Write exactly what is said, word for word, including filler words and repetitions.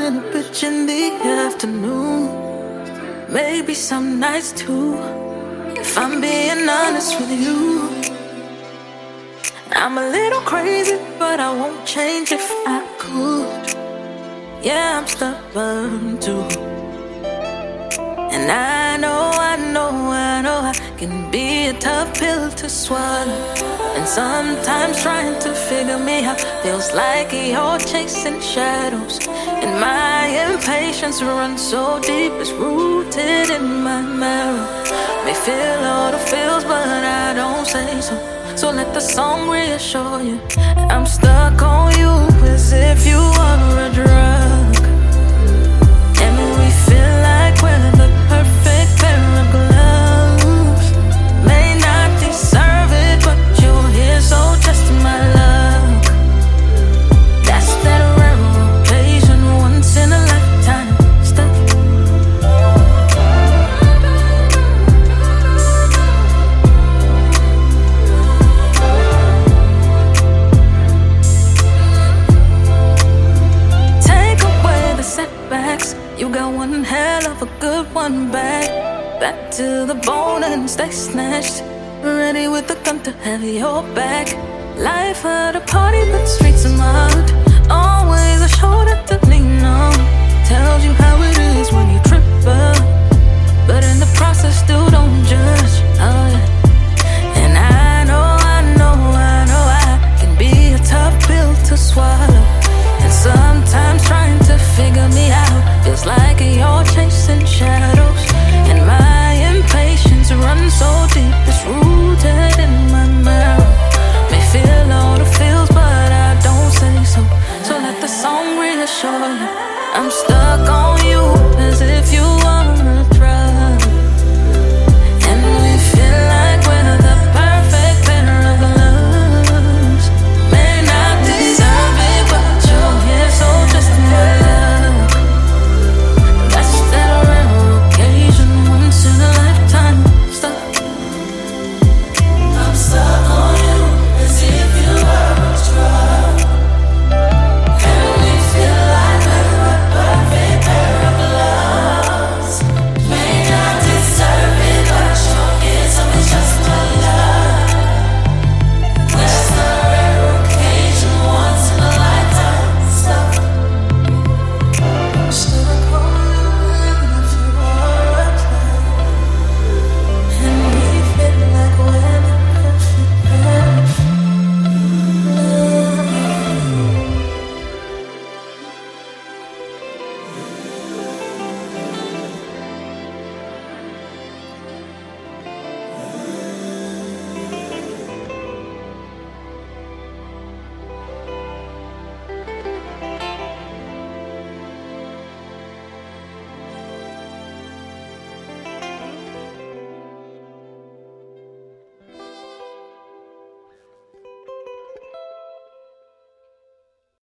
and a bitch in the afternoon. Maybe some nights too, if I'm being honest with you. I'm a little crazy, but I won't change if I could. Yeah, I'm stubborn too. And I know, I know, I know I can be a tough pill to swallow. And sometimes trying to figure me out feels like you're chasing shadows. And my impatience runs so deep, it's rooted in my marrow. May feel all the feels, but I don't say so. So let the song reassure you I'm stuck on you as if you are a drug. And we feel like we're the perfect pair of gloves. May not deserve it, but you're here, so just my luck. That's that rare occasion, once in a lifetime stuff. Setbacks, you got one hell of a good one back. Back to the bone and stay snatched. Ready with the gun to have your back. Life at a party, but streets are marked. Always a shoulder to lean on. Tells you how it is when you trip up, but in the process still don't judge. Oh yeah. And I know, I know, I know I can be a tough pill to swallow. And sometimes trying to figure me out feels like you're chasing shadows. And my impatience runs so deep, it's rooted in my marrow. May feel all the feels, but I don't say so. So let the song reassure you I'm stuck on you as if you